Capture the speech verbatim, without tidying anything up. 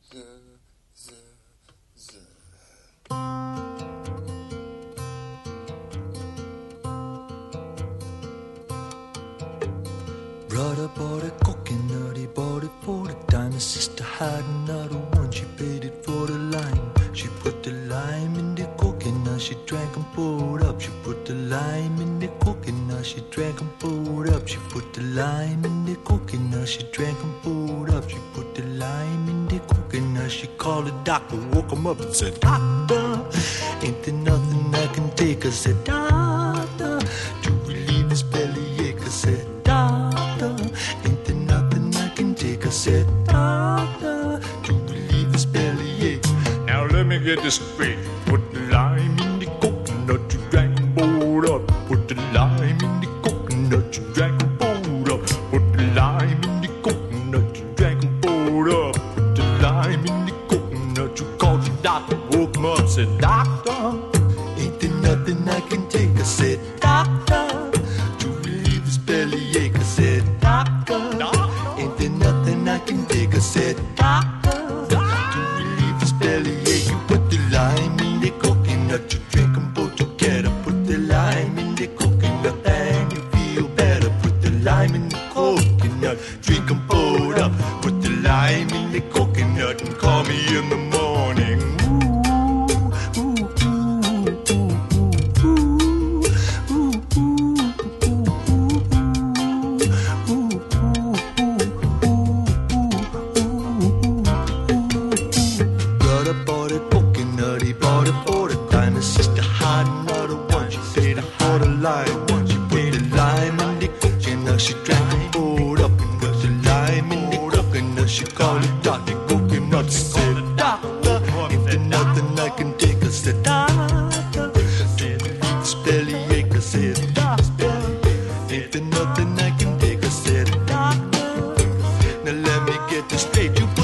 Z, z, z. Brother bought a coconut, he bought it for the dime. His sister had another one, she paid it for the lime. She put the lime in the coconut, she drank and poured up. She put the lime in the coconut, she drank and poured up. She put the lime in the coconut, she drank and poured up. She put the lime in the coconut, she called the doctor, woke him up and said, Doctor, ain't there nothing I can take? I said, Doctor, to relieve his bellyache. I said, Doctor, ain't there nothing I can take? I said, Doctor, to relieve his bellyache. Now let me get this straight. Put the lime in the coconut, you drank and poured up. Put the lime in the coconut, you drank and poured up. Put the lime in the coconut, you drank and poured up. Put the lime in the coconut, you called your doctor, woke him up, said, Doctor, ain't there nothing I can take? I said, Doctor, to relieve his bellyache. I said, Doctor, ain't there nothing I can take? I said, Doctor, to relieve his bellyache. You put the lime in the coconut, you drink them both together. Put the lime in the coconut and you feel better. Put the lime in the coconut, drink them both up. Put the lime in the coconut and call me in the morning. Brother bought a coconut, he bought it for the dime. His sister had another one, she paid for the lime. She put the lime in the coconut, she drank and poured up. And put the lime in the coconut, she called it Doctor Coconut. She said, Doctor, ain't there nothing I can take? I said, Doctor, this bellyache. I said, Doctor, ain't there nothing I can take? I said, Doctor, now let me get this straight. You